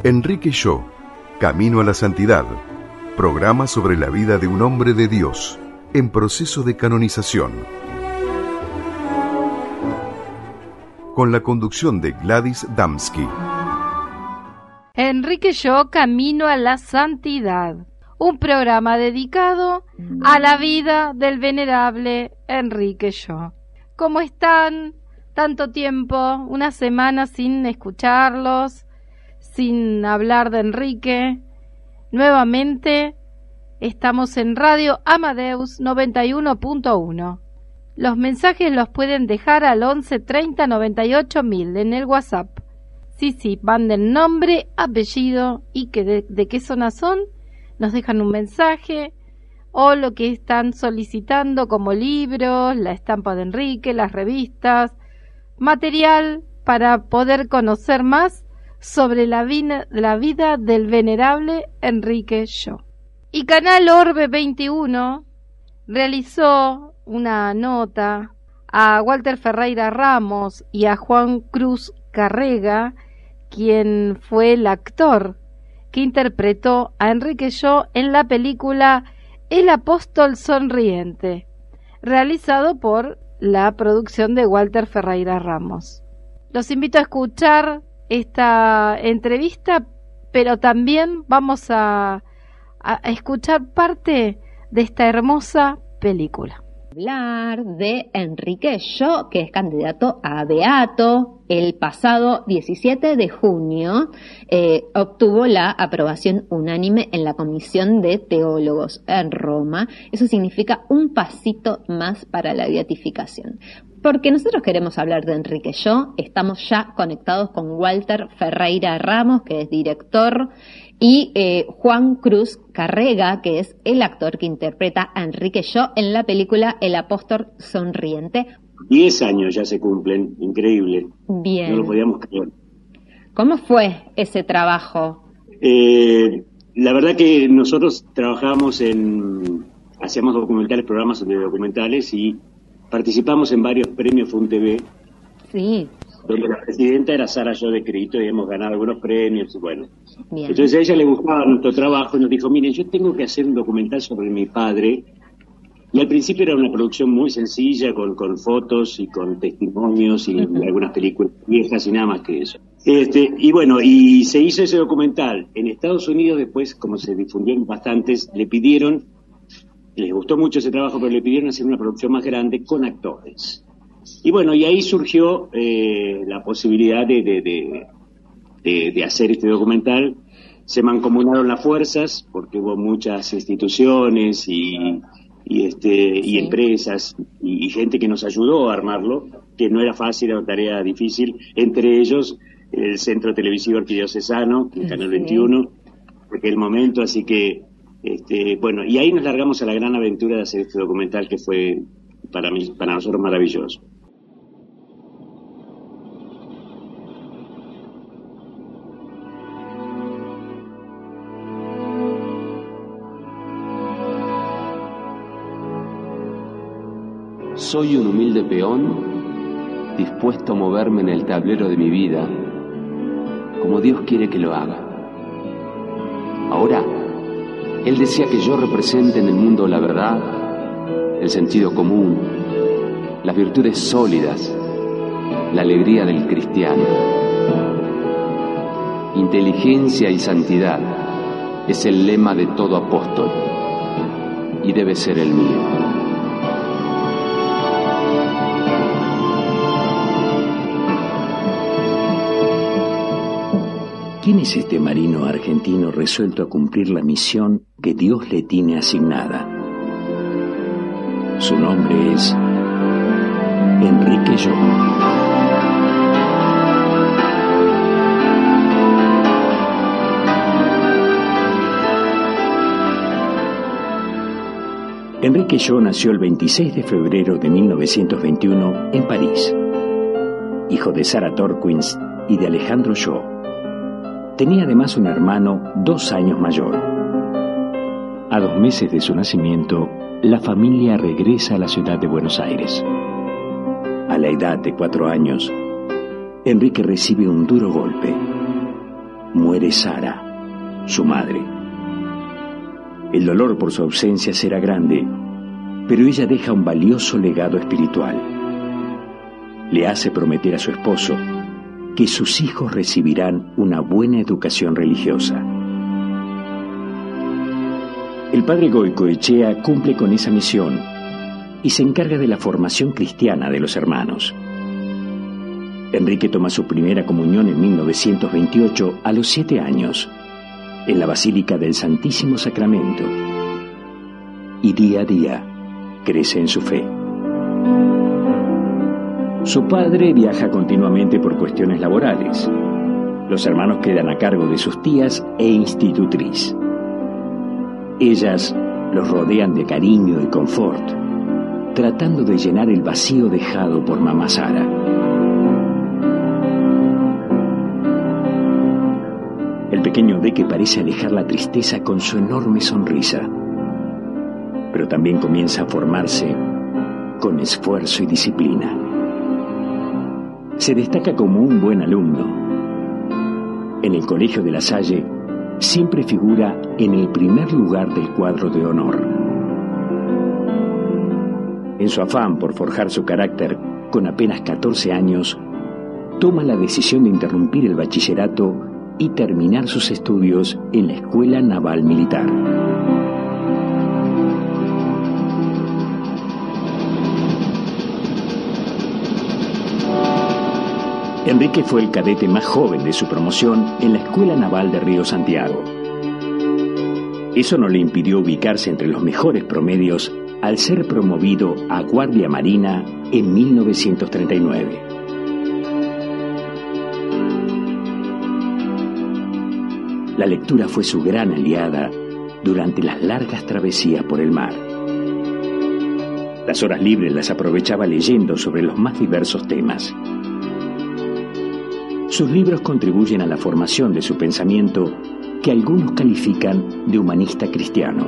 Enrique Shaw, Camino a la Santidad, programa sobre la vida de un hombre de Dios en proceso de canonización. Con la conducción de Gladys Damsky. Enrique Shaw, Camino a la Santidad, un programa dedicado a la vida del venerable Enrique Shaw. ¿Cómo están? Tanto tiempo, una semana sin escucharlos, sin hablar de Enrique. Nuevamente estamos en Radio Amadeus 91.1. Los mensajes los pueden dejar al 11 30 98 1000 en el WhatsApp. Sí, manden nombre, apellido y de qué zona son. Nos dejan un mensaje o lo que están solicitando como libros, la estampa de Enrique, las revistas, material para poder conocer más sobre la vida del venerable Enrique Shaw. Y Canal Orbe 21 realizó una nota a Walter Ferreira Ramos y a Juan Cruz Carrega, quien fue el actor que interpretó a Enrique Shaw en la película El Apóstol Sonriente, realizado por la producción de Walter Ferreira Ramos. Los invito a escuchar esta entrevista, pero también vamos a escuchar parte de esta hermosa película. Hablar de Enrique Shaw, que es candidato a beato. El pasado 17 de junio obtuvo la aprobación unánime en la Comisión de Teólogos en Roma. Eso significa un pasito más para la beatificación. Porque nosotros queremos hablar de Enrique Shaw, estamos ya conectados con Walter Ferreira Ramos, que es director, y Juan Cruz Carrega, que es el actor que interpreta a Enrique Shaw en la película El Apóstol Sonriente. 10 años ya se cumplen, increíble. Bien. No lo podíamos creer. ¿Cómo fue ese trabajo? La verdad que nosotros hacíamos documentales, programas de documentales y participamos en varios premios FUNTV. Sí. Donde la presidenta era Sara Yo de Cristo y hemos ganado algunos premios y bueno. Bien. Entonces a ella le gustaba nuestro trabajo y nos dijo, miren, yo tengo que hacer un documental sobre mi padre. Y al principio era una producción muy sencilla, con fotos y con testimonios y algunas películas viejas y nada más que eso. Y bueno, y se hizo ese documental. En Estados Unidos después, como se difundieron bastantes, les gustó mucho ese trabajo, pero le pidieron hacer una producción más grande con actores. Y bueno, y ahí surgió la posibilidad de hacer este documental. Se mancomunaron las fuerzas, porque hubo muchas instituciones y empresas y gente que nos ayudó a armarlo, que no era fácil, era una tarea difícil, entre ellos el Centro Televisivo Arquidiocesano, el Canal 21, en aquel momento, así que, bueno, y ahí nos largamos a la gran aventura de hacer este documental que fue para nosotros maravilloso. Soy un humilde peón, dispuesto a moverme en el tablero de mi vida, como Dios quiere que lo haga. Ahora, Él desea que yo represente en el mundo la verdad, el sentido común, las virtudes sólidas, la alegría del cristiano. Inteligencia y santidad es el lema de todo apóstol y debe ser el mío. ¿Quién es este marino argentino resuelto a cumplir la misión que Dios le tiene asignada? Su nombre es Enrique Shaw. Enrique Shaw nació el 26 de febrero de 1921 en París, hijo de Sarah Torquins y de Alejandro Shaw. Tenía además un hermano 2 años mayor. A 2 meses de su nacimiento, la familia regresa a la ciudad de Buenos Aires. A la edad de 4 años, Enrique recibe un duro golpe. muere Sara, su madre. El dolor por su ausencia será grande, pero ella deja un valioso legado espiritual. Le hace prometer a su esposo que sus hijos recibirán una buena educación religiosa. El padre Goicoechea cumple con esa misión y se encarga de la formación cristiana de los hermanos. Enrique toma su primera comunión en 1928 a los 7 años, en la Basílica del Santísimo Sacramento, y día a día crece en su fe. Su padre viaja continuamente por cuestiones laborales. Los hermanos quedan a cargo de sus tías e institutriz. Ellas los rodean de cariño y confort, tratando de llenar el vacío dejado por mamá Sara. El pequeño Deque parece alejar la tristeza con su enorme sonrisa, pero también comienza a formarse con esfuerzo y disciplina. Se destaca como un buen alumno. En el Colegio de La Salle siempre figura en el primer lugar del cuadro de honor. En su afán por forjar su carácter, con apenas 14 años, toma la decisión de interrumpir el bachillerato y terminar sus estudios en la Escuela Naval Militar. Enrique fue el cadete más joven de su promoción en la Escuela Naval de Río Santiago. Eso no le impidió ubicarse entre los mejores promedios al ser promovido a Guardia Marina en 1939. La lectura fue su gran aliada durante las largas travesías por el mar. Las horas libres las aprovechaba leyendo sobre los más diversos temas. Sus libros contribuyen a la formación de su pensamiento, que algunos califican de humanista cristiano.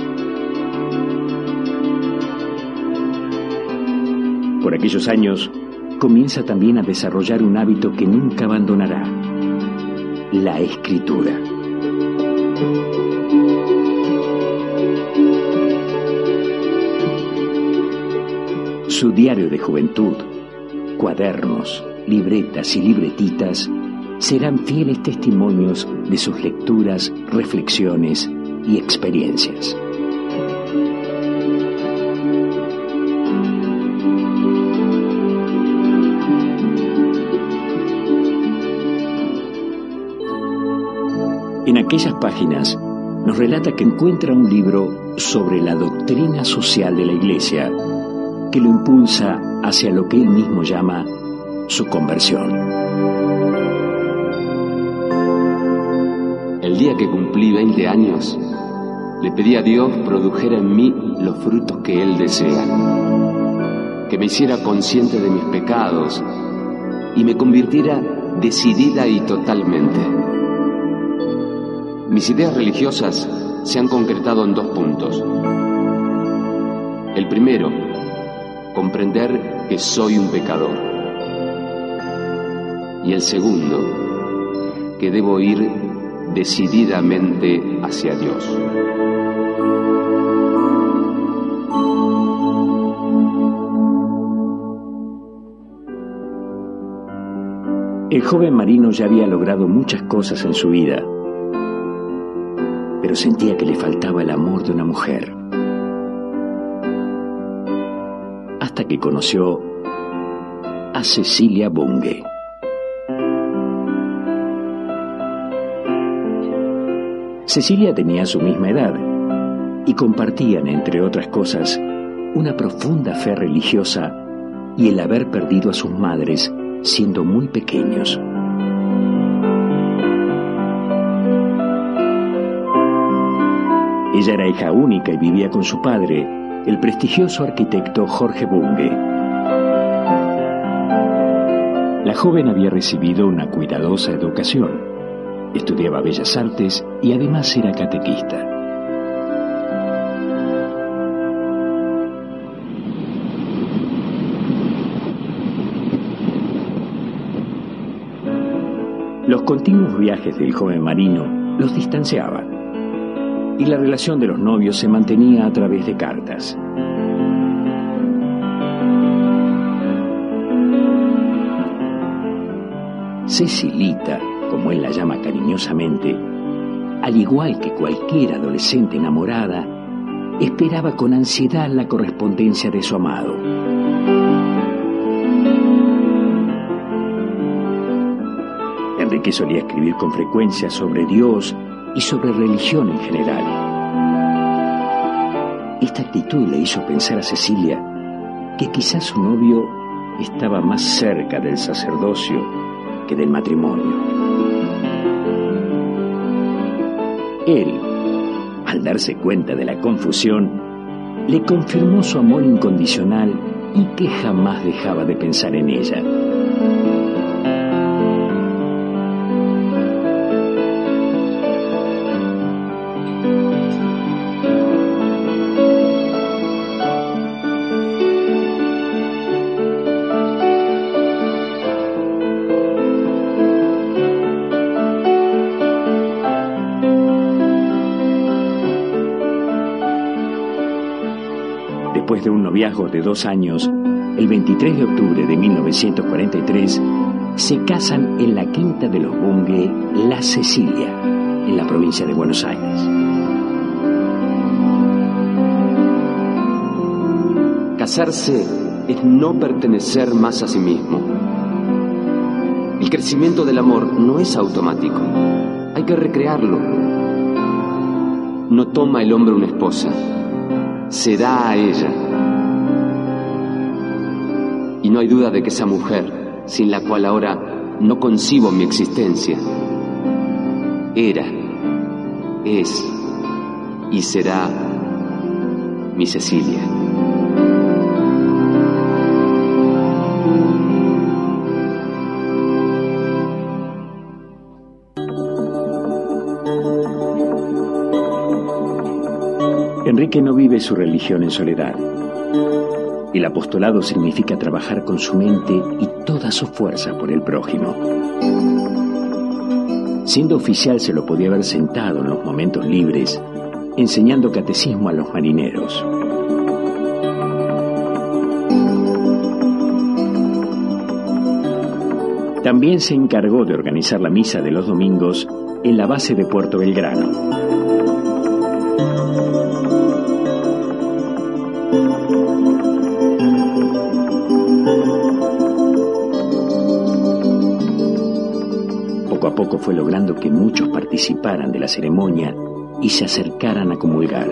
Por aquellos años, comienza también a desarrollar un hábito que nunca abandonará: la escritura. Su diario de juventud, cuadernos, libretas y libretitas serán fieles testimonios de sus lecturas, reflexiones y experiencias. En aquellas páginas nos relata que encuentra un libro sobre la doctrina social de la Iglesia que lo impulsa hacia lo que él mismo llama su conversión. El día que cumplí 20 años, le pedí a Dios produjera en mí los frutos que Él desea, que me hiciera consciente de mis pecados y me convirtiera decidida y totalmente. Mis ideas religiosas se han concretado en 2 puntos. El primero, comprender que soy un pecador. Y el segundo, que debo ir decididamente hacia Dios. El joven marino ya había logrado muchas cosas en su vida, pero sentía que le faltaba el amor de una mujer. Hasta que conoció a Cecilia Bunge. Cecilia tenía su misma edad y compartían, entre otras cosas, una profunda fe religiosa y el haber perdido a sus madres siendo muy pequeños. Ella era hija única y vivía con su padre, el prestigioso arquitecto Jorge Bunge. La joven había recibido una cuidadosa educación. Estudiaba Bellas Artes y además era catequista. Los continuos viajes del joven marino los distanciaban y la relación de los novios se mantenía a través de cartas. Cecilita, como él la llama cariñosamente, al igual que cualquier adolescente enamorada, esperaba con ansiedad la correspondencia de su amado. Enrique solía escribir con frecuencia sobre Dios y sobre religión en general. Esta actitud le hizo pensar a Cecilia que quizás su novio estaba más cerca del sacerdocio que del matrimonio. Él, al darse cuenta de la confusión, le confirmó su amor incondicional y que jamás dejaba de pensar en ella. Después de un noviazgo de 2 años, el 23 de octubre de 1943, se casan en la quinta de los Bunge, La Cecilia, en la provincia de Buenos Aires. Casarse es no pertenecer más a sí mismo. El crecimiento del amor no es automático. Hay que recrearlo. No toma el hombre una esposa. Se da a ella. Y no hay duda de que esa mujer, sin la cual ahora no concibo mi existencia, era, es y será mi Cecilia. Enrique no vive su religión en soledad. El apostolado significa trabajar con su mente y toda su fuerza por el prójimo. Siendo oficial se lo podía haber sentado en los momentos libres, enseñando catecismo a los marineros. También se encargó de organizar la misa de los domingos en la base de Puerto Belgrano. Poco a poco fue logrando que muchos participaran de la ceremonia y se acercaran a comulgar.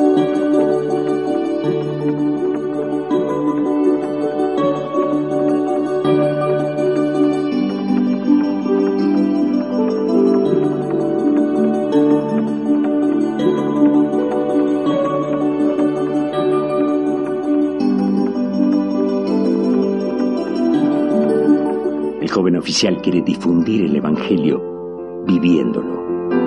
El joven oficial quiere difundir el Evangelio viviéndolo.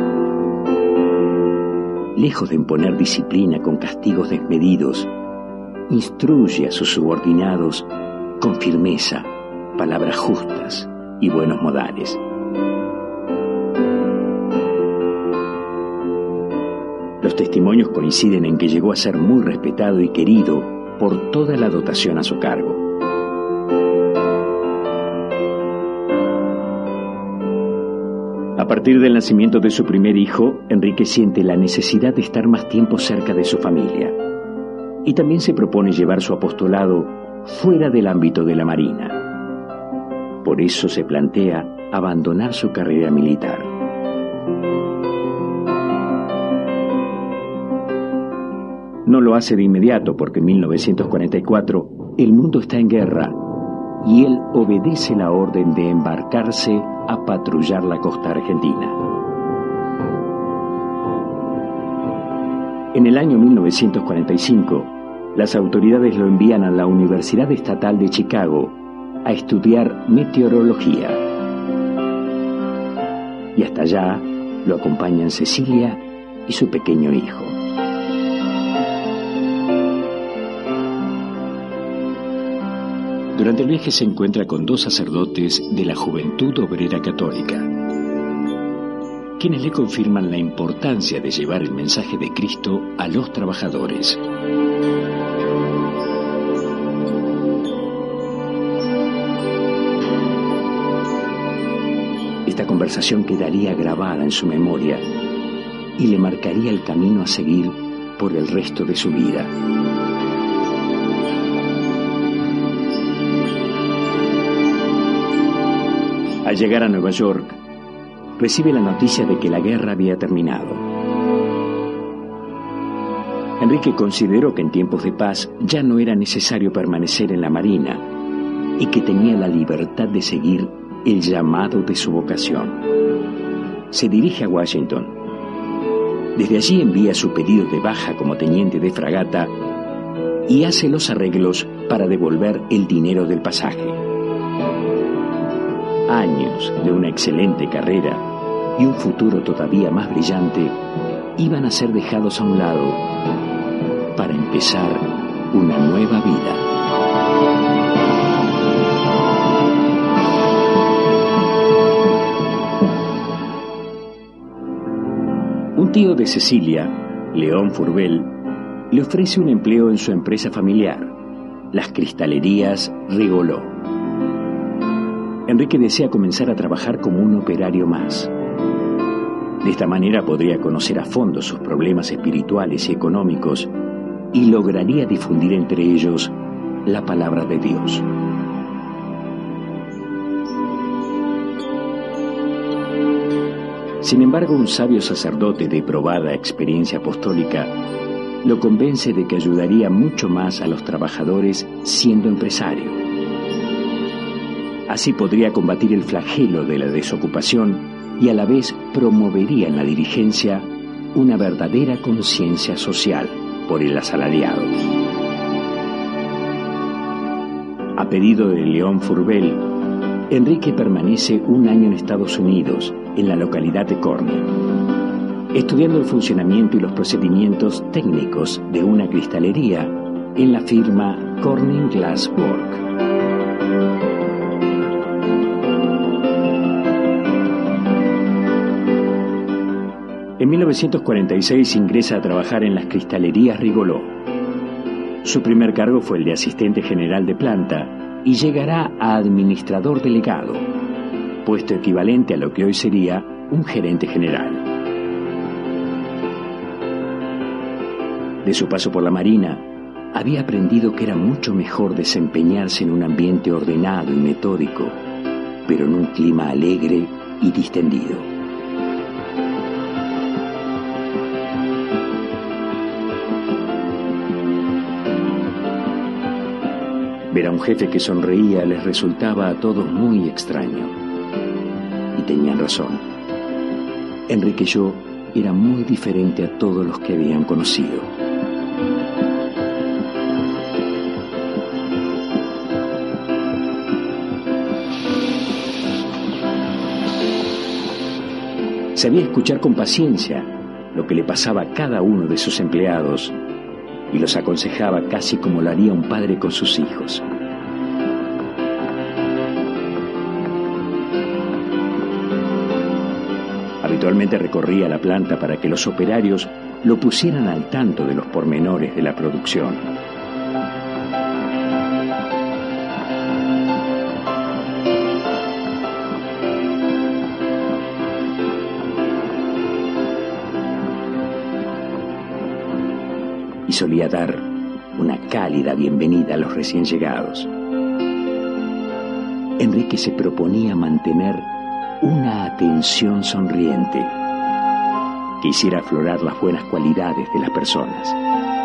Lejos de imponer disciplina con castigos desmedidos, instruye a sus subordinados con firmeza, palabras justas y buenos modales. Los testimonios coinciden en que llegó a ser muy respetado y querido por toda la dotación a su cargo. A partir del nacimiento de su primer hijo, Enrique siente la necesidad de estar más tiempo cerca de su familia y también se propone llevar su apostolado fuera del ámbito de la Marina. Por eso se plantea abandonar su carrera militar. No lo hace de inmediato porque en 1944 el mundo está en guerra y él obedece la orden de embarcarse a patrullar la costa argentina. En el año 1945, las autoridades lo envían a la Universidad Estatal de Chicago a estudiar meteorología. Y hasta allá lo acompañan Cecilia y su pequeño hijo. Durante el viaje se encuentra con 2 sacerdotes de la Juventud Obrera Católica. quienes le confirman la importancia de llevar el mensaje de Cristo a los trabajadores. Esta conversación quedaría grabada en su memoria y le marcaría el camino a seguir por el resto de su vida. Al llegar a Nueva York, recibe la noticia de que la guerra había terminado. Enrique consideró que en tiempos de paz ya no era necesario permanecer en la Marina y que tenía la libertad de seguir el llamado de su vocación. Se dirige a Washington. Desde allí envía su pedido de baja como teniente de fragata y hace los arreglos para devolver el dinero del pasaje. Años de una excelente carrera y un futuro todavía más brillante iban a ser dejados a un lado para empezar una nueva vida. Un tío de Cecilia, León Furbel, le ofrece un empleo en su empresa familiar, las cristalerías Rigoló. Enrique desea comenzar a trabajar como un operario más. De esta manera podría conocer a fondo sus problemas espirituales y económicos y lograría difundir entre ellos la palabra de Dios. Sin embargo, un sabio sacerdote de probada experiencia apostólica lo convence de que ayudaría mucho más a los trabajadores siendo empresario. Así podría combatir el flagelo de la desocupación y a la vez promovería en la dirigencia una verdadera conciencia social por el asalariado. A pedido de León Furbel, Enrique permanece un año en Estados Unidos, en la localidad de Corning, estudiando el funcionamiento y los procedimientos técnicos de una cristalería en la firma Corning Glass Work. En 1946 ingresa a trabajar en las cristalerías Rigoló. Su primer cargo fue el de asistente general de planta y llegará a administrador delegado, puesto equivalente a lo que hoy sería un gerente general. De su paso por la Marina, había aprendido que era mucho mejor desempeñarse en un ambiente ordenado y metódico, pero en un clima alegre y distendido. Ver a un jefe que sonreía les resultaba a todos muy extraño. Y tenían razón. Enrique Shaw era muy diferente a todos los que habían conocido. Sabía escuchar con paciencia lo que le pasaba a cada uno de sus empleados y los aconsejaba casi como lo haría un padre con sus hijos. Habitualmente recorría la planta para que los operarios lo pusieran al tanto de los pormenores de la producción. Y solía dar una cálida bienvenida a los recién llegados. Enrique se proponía mantener una atención sonriente que hiciera aflorar las buenas cualidades de las personas.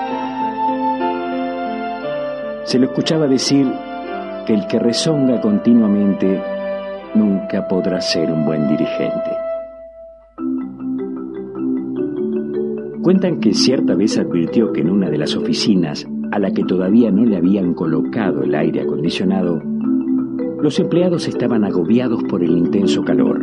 Se lo escuchaba decir que el que rezonga continuamente nunca podrá ser un buen dirigente. Cuentan que cierta vez advirtió que en una de las oficinas a la que todavía no le habían colocado el aire acondicionado, los empleados estaban agobiados por el intenso calor.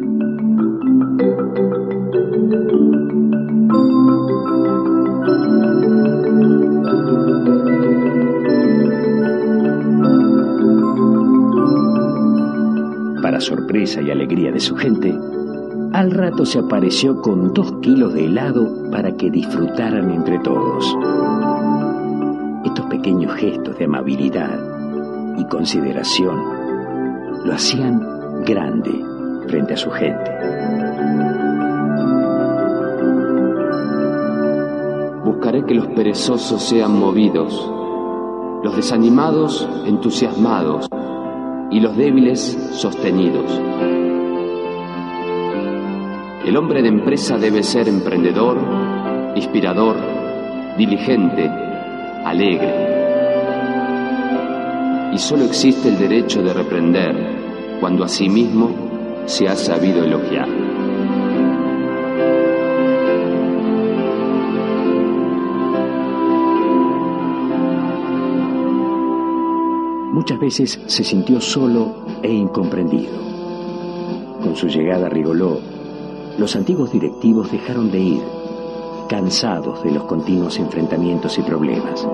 Para sorpresa y alegría de su gente, Al rato se apareció con 2 kilos de helado para que disfrutaran entre todos. Estos pequeños gestos de amabilidad y consideración lo hacían grande frente a su gente. Buscaré que los perezosos sean movidos, los desanimados entusiasmados y los débiles sostenidos. El hombre de empresa debe ser emprendedor, inspirador, diligente, alegre. Y solo existe el derecho de reprender cuando a sí mismo se ha sabido elogiar. Muchas veces se sintió solo e incomprendido. Con su llegada a Rigolot, los antiguos directivos dejaron de ir, cansados de los continuos enfrentamientos y problemas.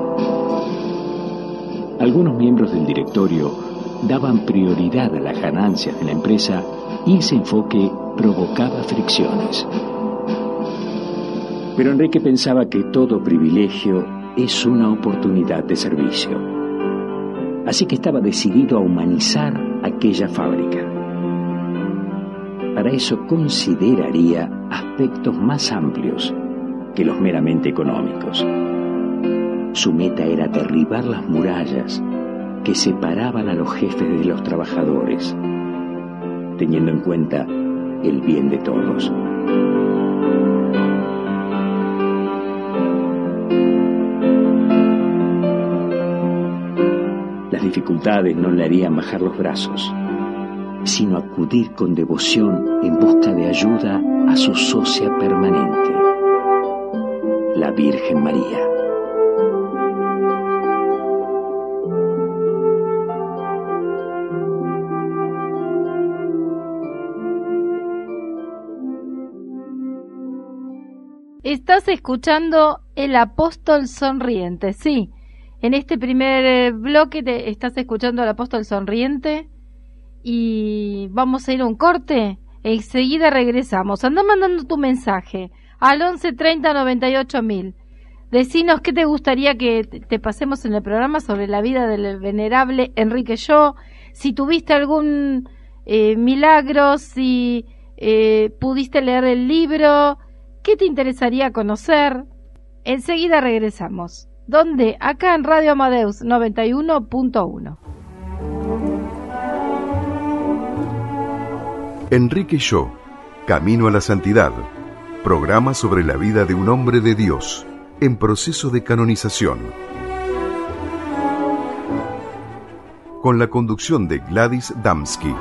Algunos miembros del directorio daban prioridad a las ganancias de la empresa y ese enfoque provocaba fricciones. Pero Enrique pensaba que todo privilegio es una oportunidad de servicio. Así que estaba decidido a humanizar aquella fábrica. Para eso consideraría aspectos más amplios que los meramente económicos. Su meta era derribar las murallas que separaban a los jefes de los trabajadores, teniendo en cuenta el bien de todos. Las dificultades no le harían bajar los brazos, sino acudir con devoción en busca de ayuda a su socia permanente, la Virgen María. Estás escuchando El Apóstol Sonriente, sí. En este primer bloque te estás escuchando El Apóstol Sonriente y vamos a ir a un corte. Enseguida regresamos. Anda mandando tu mensaje al 11 30 98 1000. Decinos qué te gustaría que te pasemos en el programa sobre la vida del venerable Enrique Yo, si tuviste algún milagro, si pudiste leer el libro, qué te interesaría conocer. Enseguida regresamos. ¿Dónde? Acá en Radio Amadeus 91.1. Enrique Yo, Camino a la Santidad, programa sobre la vida de un hombre de Dios en proceso de canonización. Con la conducción de Gladys Damsky.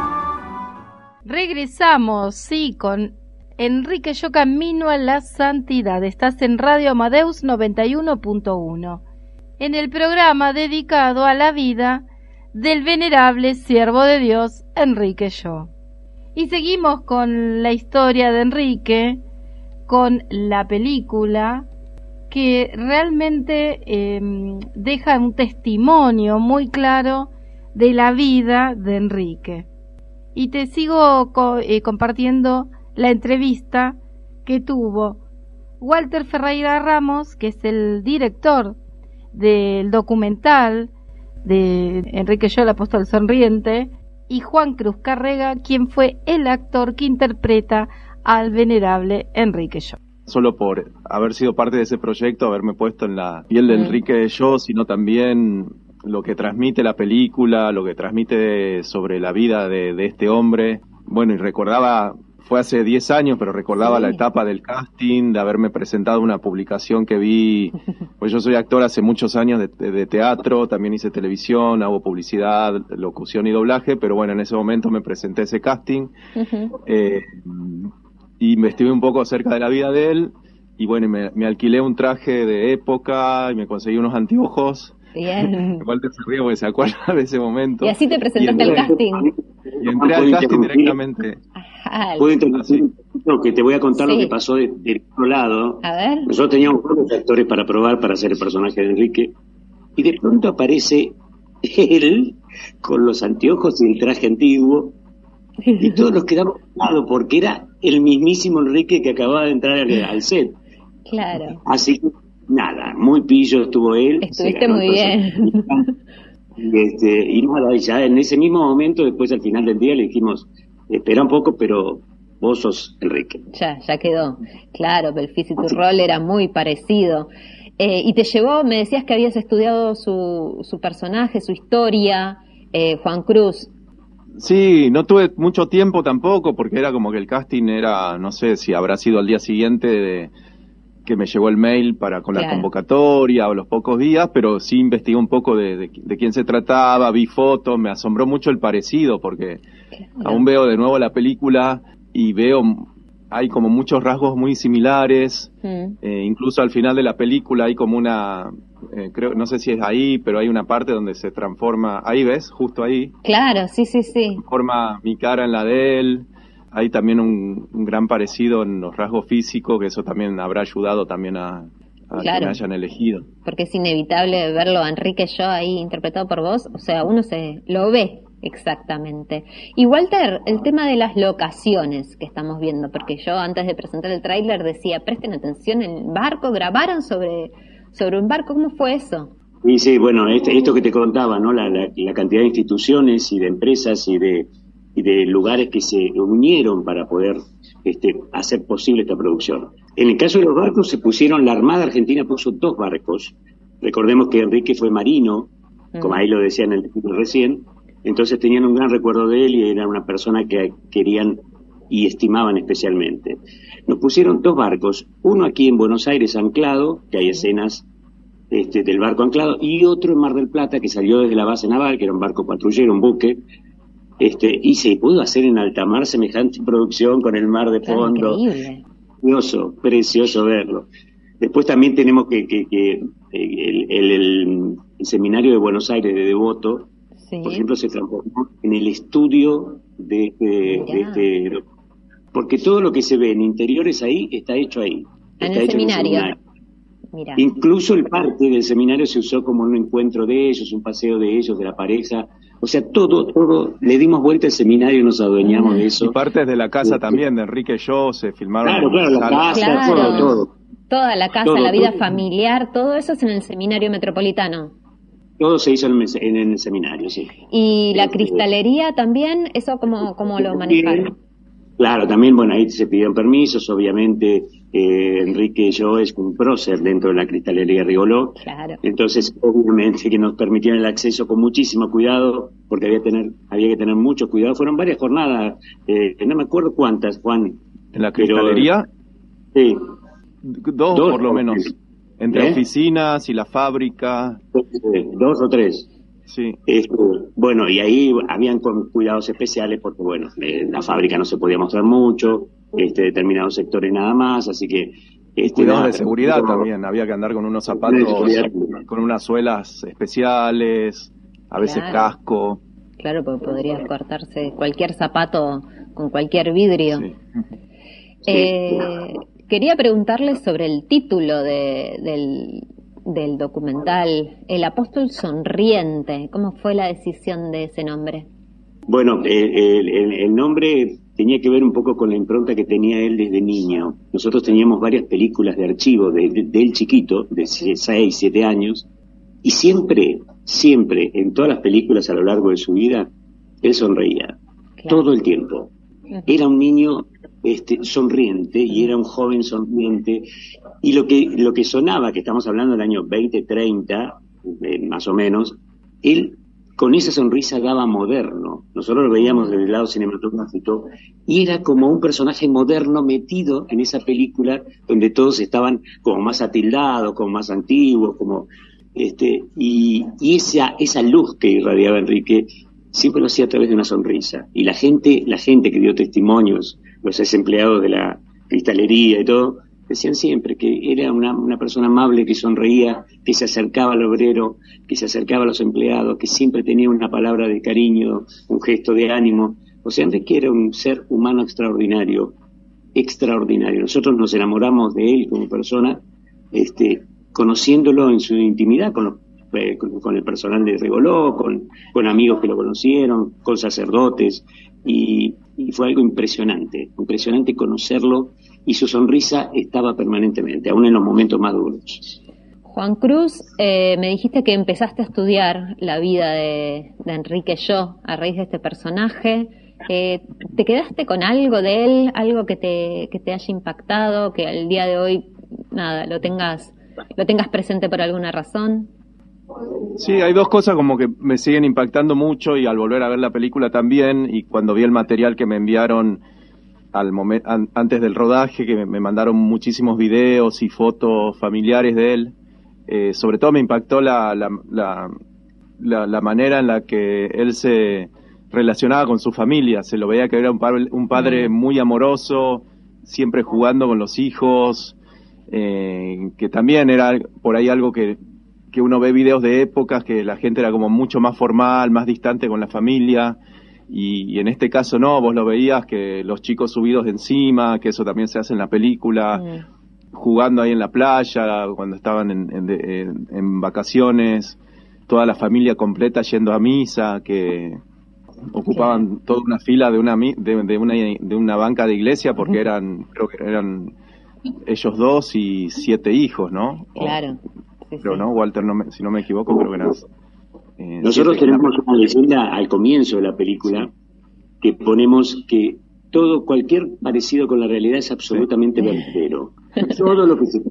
Regresamos, sí, con Enrique Yo, Camino a la Santidad. Estás en Radio Amadeus 91.1, en el programa dedicado a la vida del venerable siervo de Dios, Enrique Yo. Y seguimos con la historia de Enrique, con la película, que realmente deja un testimonio muy claro de la vida de Enrique. Y te sigo compartiendo la entrevista que tuvo Walter Ferreira Ramos, que es el director del documental de Enrique Yo, el Apóstol Sonriente, y Juan Cruz Carrega, quien fue el actor que interpreta al venerable Enrique Yo. Solo por haber sido parte de ese proyecto, haberme puesto en la piel de Enrique Yo, sino también lo que transmite la película, lo que transmite sobre la vida de este hombre. Bueno, y recordaba, fue hace 10 años, pero recordaba la etapa del casting, de haberme presentado una publicación que vi, pues yo soy actor hace muchos años de teatro, también hice televisión, hago publicidad, locución y doblaje, pero bueno, en ese momento me presenté ese casting, y investigué un poco acerca de la vida de él, y bueno, me alquilé un traje de época, y me conseguí unos anteojos. Bien. Igual te río porque se acuerda de ese momento. Y así te presentaste al casting. Y entré al casting directamente. ¿Puedo interrumpir? Que te voy a contar lo que pasó del otro lado. A ver. Nosotros teníamos varios actores para probar para hacer el personaje de Enrique, y de pronto aparece él con los anteojos y el traje antiguo, y todos nos quedamos claros porque era el mismísimo Enrique que acababa de entrar al set. Claro. Así que, nada, muy pillo estuvo él. Estuviste muy bien. Y nada, ya en ese mismo momento, después al final del día le dijimos, espera un poco, pero vos sos Enrique. Ya quedó. Claro, el físico y tu rol era muy parecido. Y te llevó, me decías que habías estudiado su personaje, su historia, Juan Cruz. Sí, no tuve mucho tiempo tampoco, porque era como que el casting era, no sé si habrá sido al día siguiente de que me llegó el mail con la convocatoria o los pocos días, pero sí investigué un poco de quién se trataba, vi fotos, me asombró mucho el parecido, porque aún veo de nuevo la película y hay como muchos rasgos muy similares, incluso al final de la película hay como una, no sé si es ahí, pero hay una parte donde se transforma, ahí ves, justo ahí. Claro, sí. Transforma mi cara en la de él. Hay también un gran parecido en los rasgos físicos, que eso también habrá ayudado también a que me hayan elegido. Porque es inevitable verlo a Enrique Shaw ahí interpretado por vos, o sea, uno lo ve exactamente. Y Walter, el tema de las locaciones que estamos viendo, porque yo antes de presentar el tráiler decía, presten atención, el barco, grabaron sobre un barco, ¿cómo fue eso? Sí, bueno, esto que te contaba, ¿no? La cantidad de instituciones y de empresas y de lugares que se unieron para poder hacer posible esta producción. En el caso de los barcos la Armada Argentina puso 2 barcos. Recordemos que Enrique fue marino, como ahí lo decían en el título recién, entonces tenían un gran recuerdo de él y era una persona que querían y estimaban especialmente. Nos pusieron 2 barcos, uno aquí en Buenos Aires anclado, que hay escenas del barco anclado, y otro en Mar del Plata que salió desde la base naval, que era un barco patrullero, un buque, y se pudo hacer en alta mar semejante producción con el mar de fondo. Increíble. Precioso verlo. Después también tenemos que el seminario de Buenos Aires de Devoto, por ejemplo, se transformó en el estudio de porque todo lo que se ve en interiores ahí está hecho ahí. En el seminario. Mirá. Incluso el parque del seminario se usó como un encuentro de ellos, un paseo de ellos, de la pareja. O sea, todo, le dimos vuelta al seminario y nos adueñamos de eso. Y partes de la casa también, de Enrique Shaw, se filmaron. Claro, la casa, todo. Toda la casa, la vida familiar, todo eso es en el seminario metropolitano. Todo se hizo en el seminario, sí. ¿Y la cristalería también? ¿Eso cómo lo manejaron? Claro, también, bueno, ahí se pidieron permisos, obviamente. Enrique Shaw es un prócer dentro de la cristalería Rigoló. Claro. Entonces, obviamente que nos permitían el acceso con muchísimo cuidado, porque había que tener mucho cuidado. Fueron varias jornadas, no me acuerdo cuántas, Juan. ¿En la cristalería? Sí. 2 por lo menos. Entre oficinas y la fábrica. 2 o 3. Sí. Bueno, y ahí habían cuidados especiales porque, bueno, la fábrica no se podía mostrar mucho, determinados sectores nada más, así que... cuidados de seguridad también, había que andar con unos zapatos, con unas suelas especiales, a veces casco. Claro, porque podría cortarse cualquier zapato con cualquier vidrio. Sí. Quería preguntarles sobre el título del documental, El Apóstol Sonriente. ¿Cómo fue la decisión de ese nombre? Bueno, el nombre tenía que ver un poco con la impronta que tenía él desde niño. Nosotros teníamos varias películas de archivo de él chiquito, de 6, 7 años, y siempre, en todas las películas a lo largo de su vida, él sonreía, todo el tiempo. Era un niño sonriente y era un joven sonriente, y lo que sonaba, que estamos hablando del año 2030, más o menos, él con esa sonrisa daba moderno. Nosotros lo veíamos desde el lado cinematográfico y era como un personaje moderno metido en esa película donde todos estaban como más atildados, como más antiguos, como y esa luz que irradiaba Enrique siempre lo hacía a través de una sonrisa. Y la gente que dio testimonios, los ex empleados de la cristalería y todo, decían siempre que era una persona amable, que sonreía, que se acercaba al obrero, que se acercaba a los empleados, que siempre tenía una palabra de cariño, un gesto de ánimo. O sea, Enrique era un ser humano extraordinario. Nosotros nos enamoramos de él como persona, conociéndolo en su intimidad con el personal de Rigoló, con amigos que lo conocieron, con sacerdotes, y fue algo impresionante conocerlo, y su sonrisa estaba permanentemente, aún en los momentos más duros. Juan Cruz, me dijiste que empezaste a estudiar la vida de Enrique Llo a raíz de este personaje. ¿Te quedaste con algo de él, algo que te haya impactado, que al día de hoy nada lo tengas presente por alguna razón? Sí, hay dos cosas como que me siguen impactando mucho, y al volver a ver la película también, y cuando vi el material que me enviaron antes del rodaje, que me mandaron muchísimos videos y fotos familiares de él. Sobre todo me impactó la manera en la que él se relacionaba con su familia. Se lo veía que era un padre muy amoroso, siempre jugando con los hijos, que también era por ahí algo que uno ve videos de épocas que la gente era como mucho más formal, más distante con la familia, y en este caso no, vos lo veías que los chicos subidos encima, que eso también se hace en la película, jugando ahí en la playa, cuando estaban en vacaciones, toda la familia completa yendo a misa, que ocupaban toda una fila de una banca de iglesia, porque creo que eran ellos 2 y 7 hijos, ¿no? Claro. Pero no, Walter, si no me equivoco, creo que eran... Nosotros tenemos una leyenda al comienzo de la película que ponemos que cualquier parecido con la realidad es absolutamente verdadero. Todo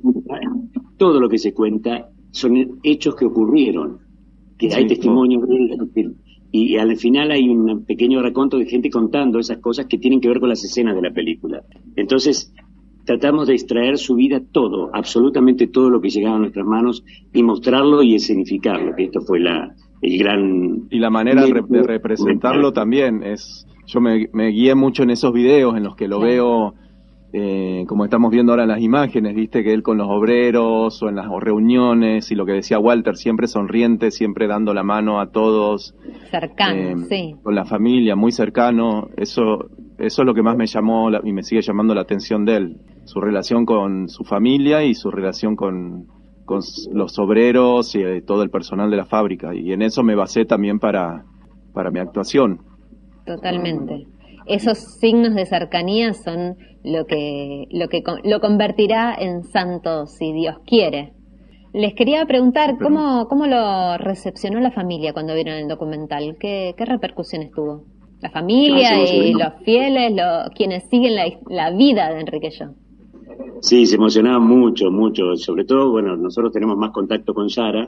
lo que se cuenta son hechos que ocurrieron, que hay testimonios y al final hay un pequeño raconto de gente contando esas cosas que tienen que ver con las escenas de la película. Entonces tratamos de extraer su vida, absolutamente todo lo que llegaba a nuestras manos, y mostrarlo y escenificarlo, que esto fue el gran... Y la manera de representarlo también es... Yo me guié mucho en esos videos en los que lo veo, como estamos viendo ahora en las imágenes, viste, que él con los obreros o en las reuniones, y lo que decía Walter, siempre sonriente, siempre dando la mano a todos. Cercano, sí. Con la familia, muy cercano. Eso es lo que más me llamó y me sigue llamando la atención de él. Su relación con su familia y su relación con los obreros y todo el personal de la fábrica. Y en eso me basé también para mi actuación. Totalmente. Esos signos de cercanía son lo que lo convertirá en santo, si Dios quiere. Les quería preguntar cómo lo recepcionó la familia cuando vieron el documental. ¿Qué repercusiones tuvo? La familia y los fieles, quienes siguen la vida de Enrique Llo. Sí, se emocionaba mucho, sobre todo, bueno, nosotros tenemos más contacto con Sara,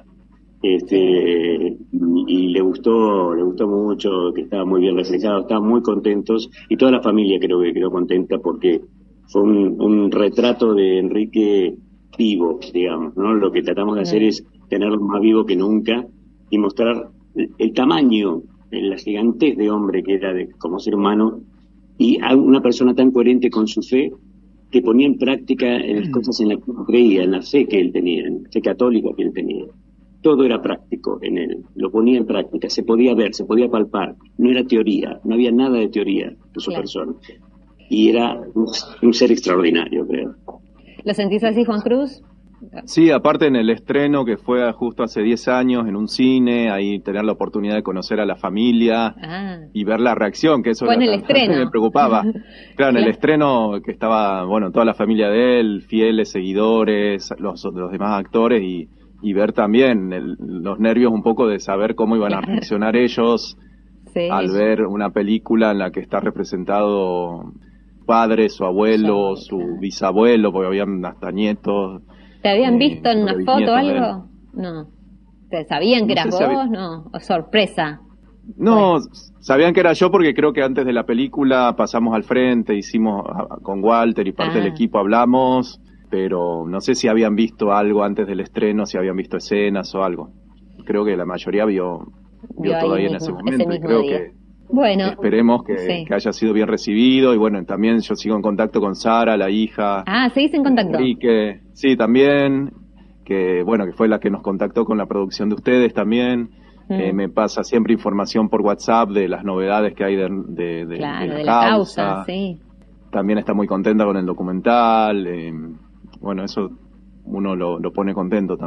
y le gustó mucho, que estaba muy bien reflejado, estaban muy contentos, y toda la familia creo que quedó contenta, porque fue un retrato de Enrique vivo, digamos, ¿no? Lo que tratamos de hacer es tenerlo más vivo que nunca y mostrar el tamaño, la gigantez de hombre que era como ser humano, y una persona tan coherente con su fe, que ponía en práctica las cosas en las que creía, en la fe que él tenía, en la fe católica que él tenía. Todo era práctico en él, lo ponía en práctica, se podía ver, se podía palpar, no era teoría, no había nada de teoría de su persona. Y era un ser extraordinario, creo. ¿Lo sentís así, Juan Cruz? Sí, aparte en el estreno, que fue justo hace 10 años en un cine, ahí tener la oportunidad de conocer a la familia y ver la reacción, que eso fue en el estreno. Me preocupaba. Claro, en el estreno, que estaba, bueno, toda la familia de él, fieles, seguidores, los demás actores, y ver también los nervios un poco de saber cómo iban a reaccionar ellos al ver una película en la que está representado padre, su abuelo, su bisabuelo, porque habían hasta nietos. ¿Te habían visto en una foto o algo? No. ¿Te sabían que eras vos? No. ¿O sorpresa? No, sabían que era yo porque creo que antes de la película pasamos al frente, hicimos con Walter y parte del equipo hablamos, pero no sé si habían visto algo antes del estreno, si habían visto escenas o algo. Creo que la mayoría vio todo ahí en ese momento. Y creo que esperemos que haya sido bien recibido. Y bueno, también yo sigo en contacto con Sara, la hija. ¿seguís en contacto? Enrique, sí, también, que fue la que nos contactó con la producción de ustedes también. Me pasa siempre información por WhatsApp de las novedades que hay de la causa. Sí. También está muy contenta con el documental. Bueno, eso uno lo pone contento también.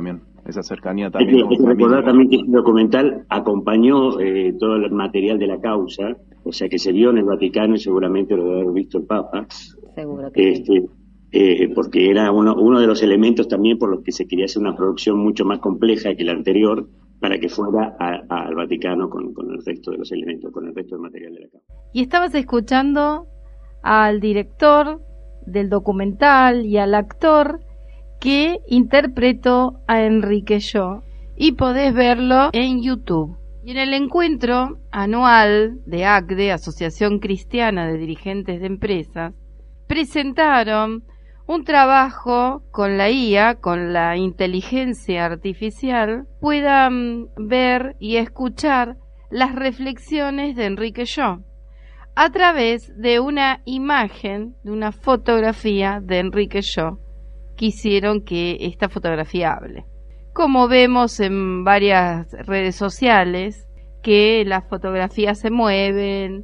esa cercanía Hay también que con recordar familia. también que este documental acompañó todo el material de la causa, o sea que se vio en el Vaticano y seguramente lo debe haber visto el Papa, Seguro que sí. porque era uno de los elementos también por los que se quería hacer una producción mucho más compleja que la anterior, para que fuera al Vaticano con el resto de los elementos, con el resto del material de la causa. Y estabas escuchando al director del documental y al actor que interpretó a Enrique Sho, y podés verlo en YouTube. Y en el encuentro anual de ACDE, Asociación Cristiana de Dirigentes de Empresas, presentaron un trabajo con la IA, con la inteligencia artificial, puedan ver y escuchar las reflexiones de Enrique Sho a través de una imagen, de una fotografía de Enrique Sho, que hicieron que esta fotografía hable. Como vemos en varias redes sociales, que las fotografías se mueven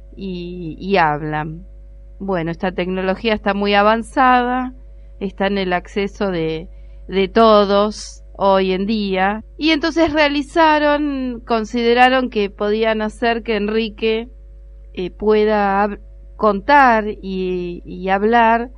y hablan. Bueno, esta tecnología está muy avanzada, está en el acceso de todos hoy en día, y entonces consideraron que podían hacer que Enrique pueda contar y hablar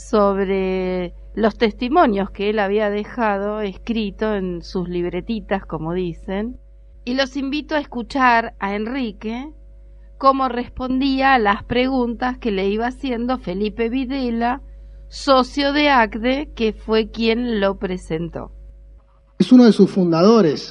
sobre los testimonios que él había dejado escrito en sus libretitas, como dicen, y los invito a escuchar a Enrique cómo respondía a las preguntas que le iba haciendo Felipe Videla, socio de ACDE, que fue quien lo presentó. Es uno de sus fundadores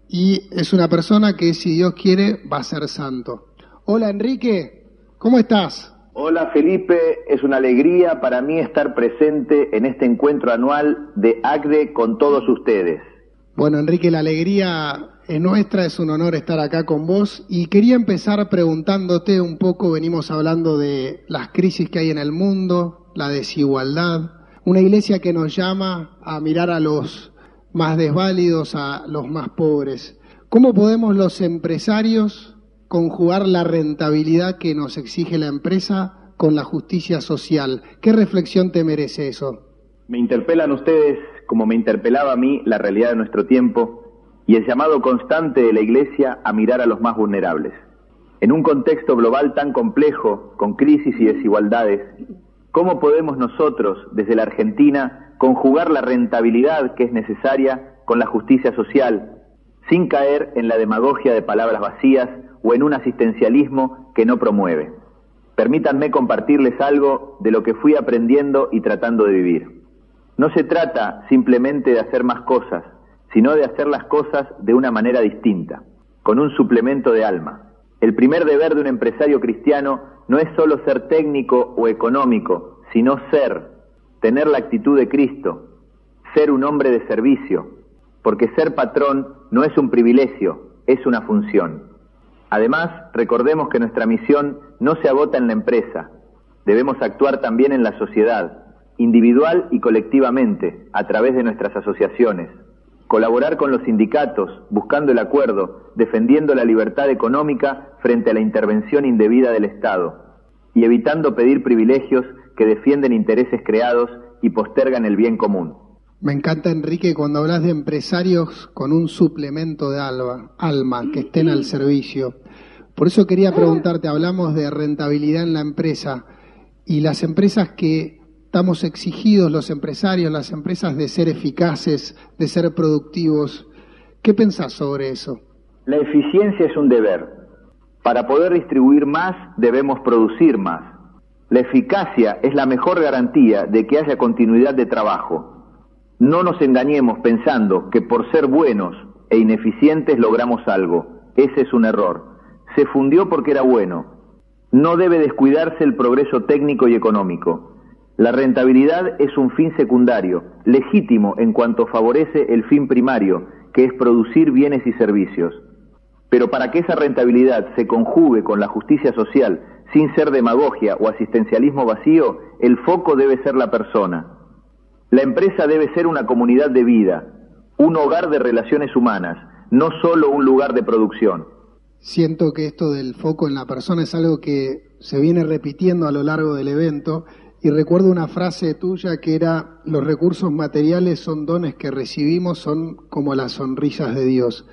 y es una persona que, si Dios quiere, va a ser santo. Hola Enrique, ¿cómo estás? Hola Felipe, es una alegría para mí estar presente en este encuentro anual de ACDE con todos ustedes. Bueno Enrique, la alegría es nuestra, es un honor estar acá con vos y quería empezar preguntándote un poco, venimos hablando de las crisis que hay en el mundo, la desigualdad, una iglesia que nos llama a mirar a los más desválidos, a los más pobres. ¿Cómo podemos los empresarios conjugar la rentabilidad que nos exige la empresa con la justicia social? ¿Qué reflexión te merece eso? Me interpelan ustedes, como me interpelaba a mí, la realidad de nuestro tiempo y el llamado constante de la Iglesia a mirar a los más vulnerables. En un contexto global tan complejo, con crisis y desigualdades, ¿cómo podemos nosotros, desde la Argentina, conjugar la rentabilidad que es necesaria con la justicia social, sin caer en la demagogia de palabras vacías o en un asistencialismo que no promueve? Permítanme compartirles algo de lo que fui aprendiendo y tratando de vivir. No se trata simplemente de hacer más cosas, sino de hacer las cosas de una manera distinta, con un suplemento de alma. El primer deber de un empresario cristiano no es solo ser técnico o económico, sino tener la actitud de Cristo, ser un hombre de servicio, porque ser patrón no es un privilegio, es una función. Además, recordemos que nuestra misión no se agota en la empresa. Debemos actuar también en la sociedad, individual y colectivamente, a través de nuestras asociaciones. Colaborar con los sindicatos, buscando el acuerdo, defendiendo la libertad económica frente a la intervención indebida del Estado, y evitando pedir privilegios que defienden intereses creados y postergan el bien común. Me encanta, Enrique, cuando hablas de empresarios con un suplemento de alma, que estén al servicio. Por eso quería preguntarte, hablamos de rentabilidad en la empresa, y las empresas que estamos exigidos, los empresarios, las empresas, de ser eficaces, de ser productivos. ¿Qué pensás sobre eso? La eficiencia es un deber. Para poder distribuir más, debemos producir más. La eficacia es la mejor garantía de que haya continuidad de trabajo. No nos engañemos pensando que por ser buenos e ineficientes logramos algo. Ese es un error. Se fundió porque era bueno. No debe descuidarse el progreso técnico y económico. La rentabilidad es un fin secundario, legítimo en cuanto favorece el fin primario, que es producir bienes y servicios. Pero para que esa rentabilidad se conjugue con la justicia social, sin ser demagogia o asistencialismo vacío, el foco debe ser la persona. La empresa debe ser una comunidad de vida, un hogar de relaciones humanas, no solo un lugar de producción. Siento que esto del foco en la persona es algo que se viene repitiendo a lo largo del evento, y recuerdo una frase tuya que era: los recursos materiales son dones que recibimos, son como las sonrisas de Dios.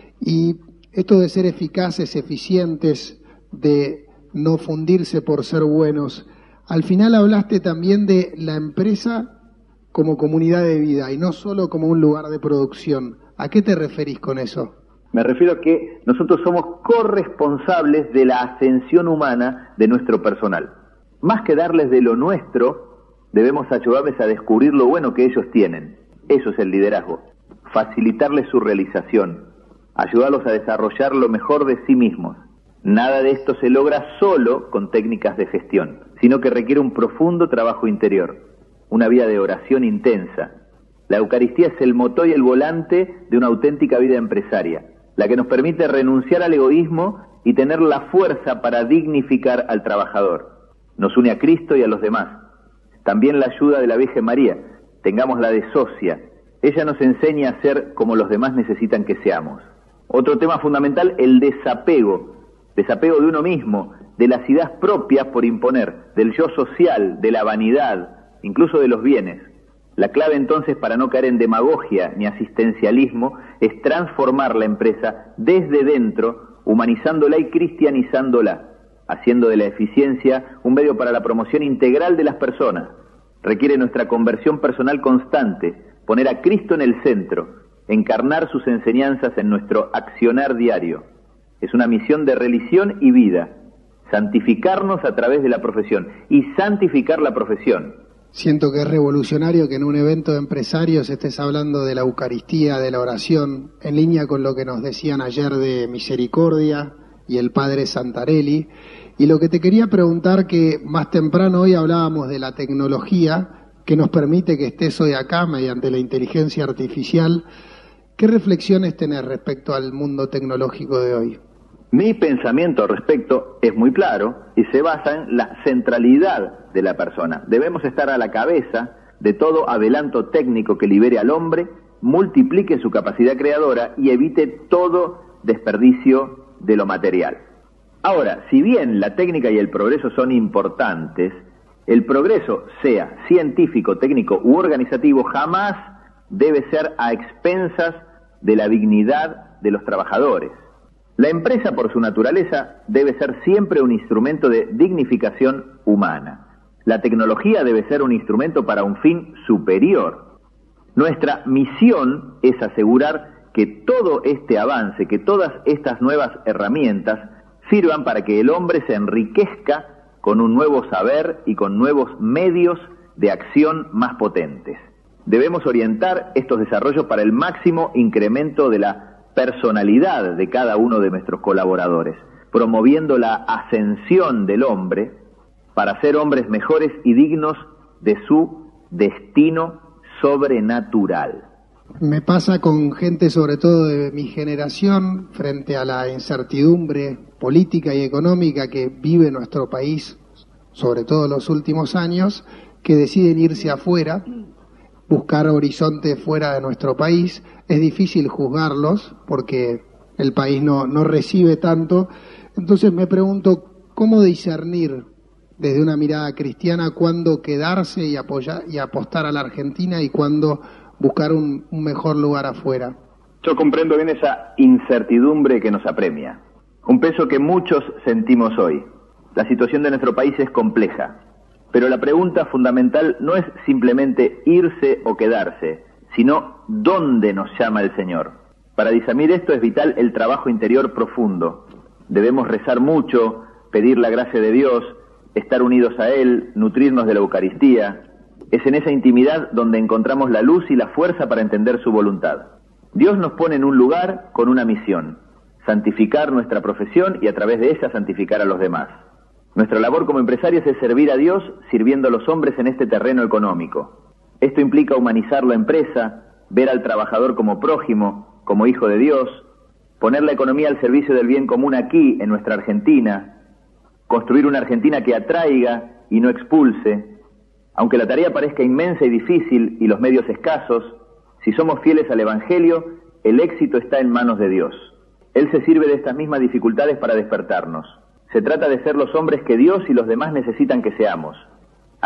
Y esto de ser eficaces, eficientes, de no fundirse por ser buenos, al final hablaste también de la empresa como comunidad de vida y no solo como un lugar de producción. ¿A qué te referís con eso? Me refiero a que nosotros somos corresponsables de la ascensión humana de nuestro personal. Más que darles de lo nuestro, debemos ayudarles a descubrir lo bueno que ellos tienen. Eso es el liderazgo. Facilitarles su realización, ayudarlos a desarrollar lo mejor de sí mismos. Nada de esto se logra solo con técnicas de gestión, sino que requiere un profundo trabajo interior, una vida de oración intensa. La Eucaristía es el motor y el volante de una auténtica vida empresaria, la que nos permite renunciar al egoísmo y tener la fuerza para dignificar al trabajador. Nos une a Cristo y a los demás. También la ayuda de la Virgen María, tengámosla de socia. Ella nos enseña a ser como los demás necesitan que seamos. Otro tema fundamental, el desapego de uno mismo, de las ideas propias por imponer, del yo social, de la vanidad, incluso de los bienes. La clave entonces para no caer en demagogia ni asistencialismo es transformar la empresa desde dentro, humanizándola y cristianizándola, haciendo de la eficiencia un medio para la promoción integral de las personas. Requiere nuestra conversión personal constante, poner a Cristo en el centro, encarnar sus enseñanzas en nuestro accionar diario. Es una misión de religión y vida, santificarnos a través de la profesión y santificar la profesión. Siento que es revolucionario que en un evento de empresarios estés hablando de la Eucaristía, de la oración, en línea con lo que nos decían ayer de Misericordia y el Padre Santarelli. Y lo que te quería preguntar, que más temprano hoy hablábamos de la tecnología que nos permite que estés hoy acá mediante la inteligencia artificial. ¿Qué reflexiones tenés respecto al mundo tecnológico de hoy? Mi pensamiento al respecto es muy claro y se basa en la centralidad de la persona. Debemos estar a la cabeza de todo adelanto técnico que libere al hombre, multiplique su capacidad creadora y evite todo desperdicio de lo material. Ahora, si bien la técnica y el progreso son importantes, el progreso, sea científico, técnico u organizativo, jamás debe ser a expensas de la dignidad de los trabajadores. La empresa, por su naturaleza, debe ser siempre un instrumento de dignificación humana. La tecnología debe ser un instrumento para un fin superior. Nuestra misión es asegurar que todo este avance, que todas estas nuevas herramientas sirvan para que el hombre se enriquezca con un nuevo saber y con nuevos medios de acción más potentes. Debemos orientar estos desarrollos para el máximo incremento de la personalidad de cada uno de nuestros colaboradores, promoviendo la ascensión del hombre para ser hombres mejores y dignos de su destino sobrenatural. Me pasa con gente, sobre todo de mi generación, frente a la incertidumbre política y económica que vive nuestro país, sobre todo en los últimos años, que deciden irse afuera, buscar horizontes fuera de nuestro país. Es difícil juzgarlos porque el país no recibe tanto. Entonces me pregunto, ¿cómo discernir desde una mirada cristiana cuándo quedarse y apoyar y apostar a la Argentina y cuándo buscar un mejor lugar afuera? Yo comprendo bien esa incertidumbre que nos apremia, un peso que muchos sentimos hoy. La situación de nuestro país es compleja, pero la pregunta fundamental no es simplemente irse o quedarse, sino ¿dónde nos llama el Señor? Para discernir esto es vital el trabajo interior profundo. Debemos rezar mucho, pedir la gracia de Dios, estar unidos a Él, nutrirnos de la Eucaristía. Es en esa intimidad donde encontramos la luz y la fuerza para entender su voluntad. Dios nos pone en un lugar con una misión: santificar nuestra profesión y a través de ella santificar a los demás. Nuestra labor como empresarios es servir a Dios sirviendo a los hombres en este terreno económico. Esto implica humanizar la empresa, ver al trabajador como prójimo, como hijo de Dios, poner la economía al servicio del bien común aquí, en nuestra Argentina, construir una Argentina que atraiga y no expulse. Aunque la tarea parezca inmensa y difícil y los medios escasos, si somos fieles al Evangelio, el éxito está en manos de Dios. Él se sirve de estas mismas dificultades para despertarnos. Se trata de ser los hombres que Dios y los demás necesitan que seamos.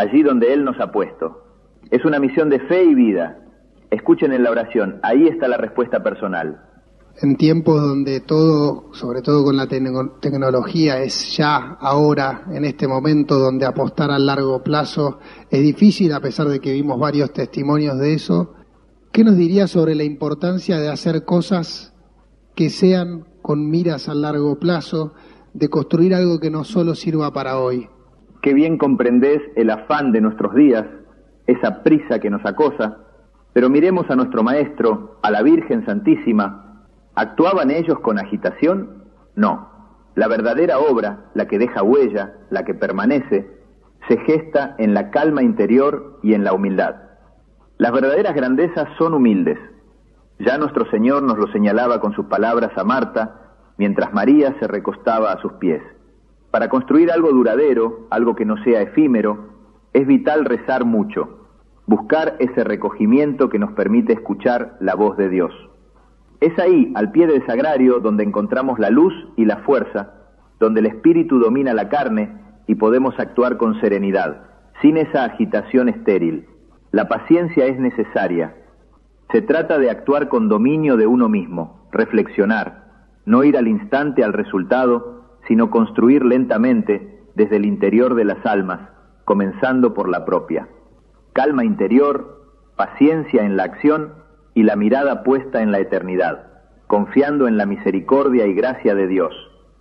allí donde Él nos ha puesto. Es una misión de fe y vida. Escuchen en la oración, ahí está la respuesta personal. En tiempos donde todo, sobre todo con la tecnología, es ya, ahora, en este momento, donde apostar a largo plazo es difícil, a pesar de que vimos varios testimonios de eso, ¿qué nos diría sobre la importancia de hacer cosas que sean con miras a largo plazo, de construir algo que no solo sirva para hoy? Qué bien comprendés el afán de nuestros días, esa prisa que nos acosa, pero miremos a nuestro Maestro, a la Virgen Santísima. ¿Actuaban ellos con agitación? No. La verdadera obra, la que deja huella, la que permanece, se gesta en la calma interior y en la humildad. Las verdaderas grandezas son humildes. Ya nuestro Señor nos lo señalaba con sus palabras a Marta, mientras María se recostaba a sus pies. Para construir algo duradero, algo que no sea efímero, es vital rezar mucho, buscar ese recogimiento que nos permite escuchar la voz de Dios. Es ahí, al pie del sagrario, donde encontramos la luz y la fuerza, donde el espíritu domina la carne y podemos actuar con serenidad, sin esa agitación estéril. La paciencia es necesaria. Se trata de actuar con dominio de uno mismo, reflexionar, no ir al instante al resultado, sino construir lentamente desde el interior de las almas, comenzando por la propia. Calma interior, paciencia en la acción y la mirada puesta en la eternidad, confiando en la misericordia y gracia de Dios.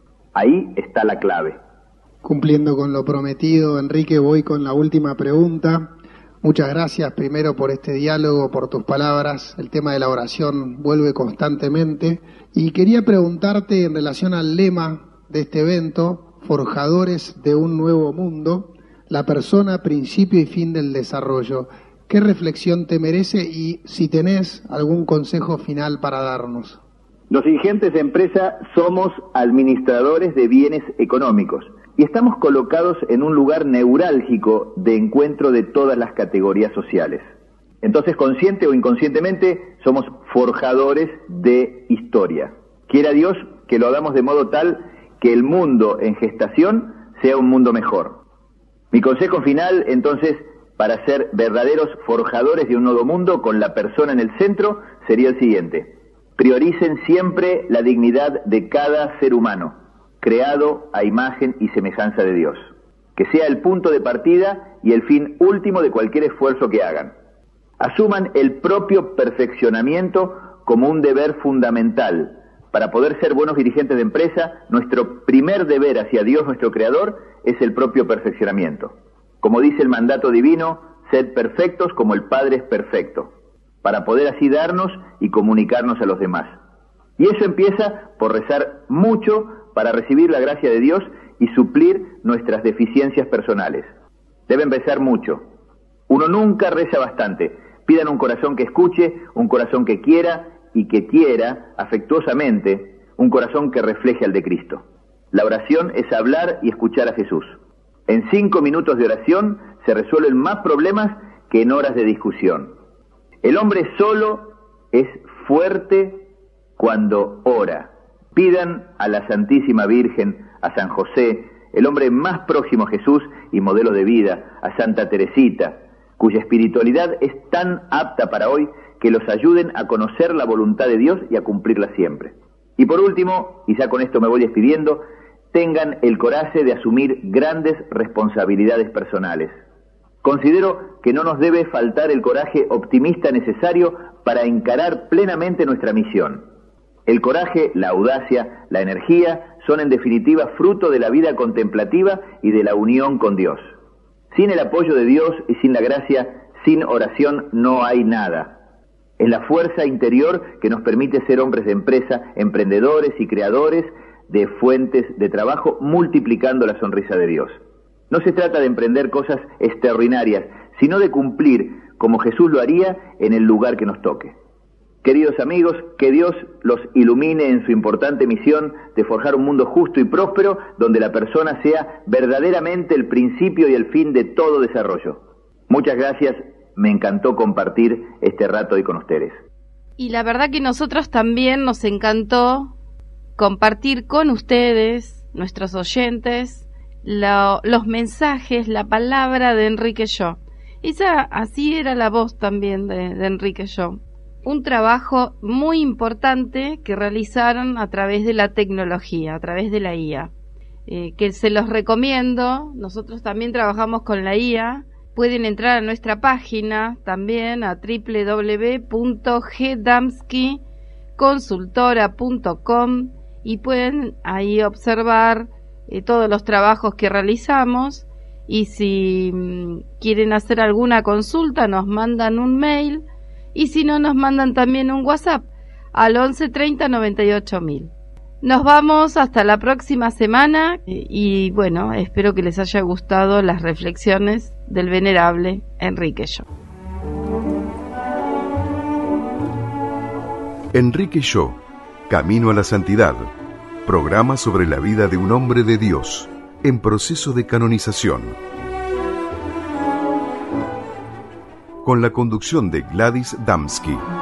Ahí está la clave. Cumpliendo con lo prometido, Enrique, voy con la última pregunta. Muchas gracias primero por este diálogo, por tus palabras. El tema de la oración vuelve constantemente. Y quería preguntarte en relación al lema de este evento, Forjadores de un Nuevo Mundo, la persona, principio y fin del desarrollo. ¿Qué reflexión te merece y si tenés algún consejo final para darnos? Los dirigentes de empresa somos administradores de bienes económicos y estamos colocados en un lugar neurálgico de encuentro de todas las categorías sociales. Entonces, consciente o inconscientemente, somos forjadores de historia. Quiera Dios que lo hagamos de modo tal que el mundo en gestación sea un mundo mejor. Mi consejo final, entonces, para ser verdaderos forjadores de un nuevo mundo con la persona en el centro, sería el siguiente. Prioricen siempre la dignidad de cada ser humano, creado a imagen y semejanza de Dios. Que sea el punto de partida y el fin último de cualquier esfuerzo que hagan. Asuman el propio perfeccionamiento como un deber fundamental. Para poder ser buenos dirigentes de empresa, nuestro primer deber hacia Dios, nuestro Creador, es el propio perfeccionamiento. Como dice el mandato divino, sed perfectos como el Padre es perfecto, para poder así darnos y comunicarnos a los demás. Y eso empieza por rezar mucho para recibir la gracia de Dios y suplir nuestras deficiencias personales. Deben rezar mucho. Uno nunca reza bastante. Pidan un corazón que escuche, un corazón que quiera y que quiera afectuosamente, un corazón que refleje al de Cristo. La oración es hablar y escuchar a Jesús. En 5 minutos de oración se resuelven más problemas que en horas de discusión. El hombre solo es fuerte cuando ora. Pidan a la Santísima Virgen, a San José, el hombre más próximo a Jesús y modelo de vida, a Santa Teresita, cuya espiritualidad es tan apta para hoy que los ayuden a conocer la voluntad de Dios y a cumplirla siempre. Y por último, y ya con esto me voy despidiendo, tengan el coraje de asumir grandes responsabilidades personales. Considero que no nos debe faltar el coraje optimista necesario para encarar plenamente nuestra misión. El coraje, la audacia, la energía son en definitiva fruto de la vida contemplativa y de la unión con Dios. Sin el apoyo de Dios y sin la gracia, sin oración no hay nada. Es la fuerza interior que nos permite ser hombres de empresa, emprendedores y creadores de fuentes de trabajo, multiplicando la sonrisa de Dios. No se trata de emprender cosas extraordinarias, sino de cumplir como Jesús lo haría en el lugar que nos toque. Queridos amigos, que Dios los ilumine en su importante misión de forjar un mundo justo y próspero, donde la persona sea verdaderamente el principio y el fin de todo desarrollo. Muchas gracias, me encantó compartir este rato hoy con ustedes. Y la verdad que nosotros también nos encantó compartir con ustedes, nuestros oyentes, los mensajes, la palabra de Enrique Yo. Así era la voz también de Enrique Yo. Un trabajo muy importante que realizaron a través de la tecnología, a través de la IA, que se los recomiendo. Nosotros también trabajamos con la IA. Pueden entrar a nuestra página también a www.gdamskiconsultora.com y pueden ahí observar todos los trabajos que realizamos, y si quieren hacer alguna consulta nos mandan un mail, y si no nos mandan también un WhatsApp al 11 30 98 000. Nos vamos hasta la próxima semana y bueno, espero que les haya gustado las reflexiones del venerable Enrique Yo. Enrique Yo, Camino a la Santidad, programa sobre la vida de un hombre de Dios en proceso de canonización. Con la conducción de Gladys Damsky.